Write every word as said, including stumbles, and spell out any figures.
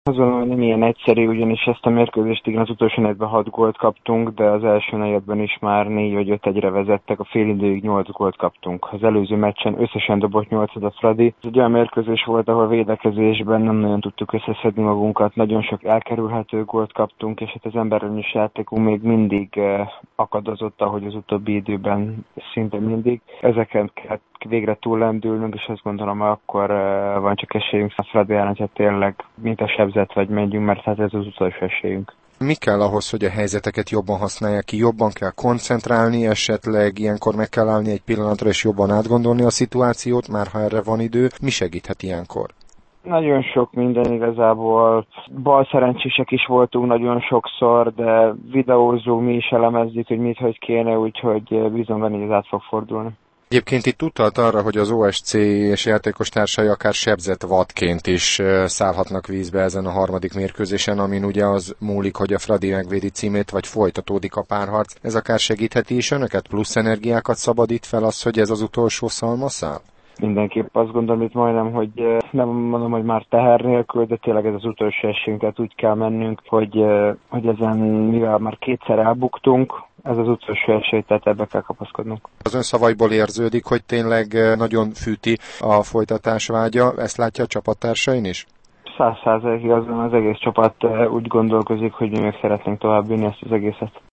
Azt gondolom, hogy nem ilyen egyszerű, ugyanis ezt a mérkőzést igen az utolsó negyedben hat gólt kaptunk, de az első negyedben is már négy vagy öt egyre vezettek, a fél időig nyolc gólt kaptunk. Az előző meccsen összesen dobott nyolcat a Fradi. Ez egy olyan mérkőzés volt, ahol védekezésben nem nagyon tudtuk összeszedni magunkat, nagyon sok elkerülhető gólt kaptunk, és hát az emberelős játékunk még mindig akadozott, ahogy az utóbbi időben szinte mindig. Ezeken kell végre túllendülnünk, és azt gondolom, akkor van csak esélyünk a Fradi ellen, hogy tényleg mint a sebzett vagy menjünk, mert hát ez az utolsó esélyünk. Mi kell ahhoz, hogy a helyzeteket jobban használják ki? Jobban kell koncentrálni, esetleg ilyenkor meg kell állni egy pillanatra, és jobban átgondolni a szituációt, már ha erre van idő. Mi segíthet ilyenkor? Nagyon sok minden igazából. Bal szerencsések is voltunk nagyon sokszor, de videózunk, mi is elemezzük, hogy mit, hogy kéne, úgyhogy bízom benne, hogy ez át fog fordulni. Egyébként itt utalt arra, hogy az o es cé és játékostársai akár sebzett vadként is szállhatnak vízbe ezen a harmadik mérkőzésen, amin ugye az múlik, hogy a Fradi megvédi címét, vagy folytatódik a párharc. Ez akár segítheti is önöket? Plusz energiákat szabadít fel az, hogy ez az utolsó szalmaszál? Mindenképp azt gondolom, itt majdnem, hogy nem mondom, hogy már teher nélkül, de tényleg ez az utolsó esélyünk, tehát úgy kell mennünk, hogy, hogy ezen, mivel már kétszer elbuktunk, ez az utolsó esély, tehát ebbe kell kapaszkodnunk. Az ön szavaiból érződik, hogy tényleg nagyon fűti a folytatás vágya, ezt látja a csapattársain is? Száz százalékig az egész csapat úgy gondolkozik, hogy mi még szeretnénk tovább vinni ezt az egészet.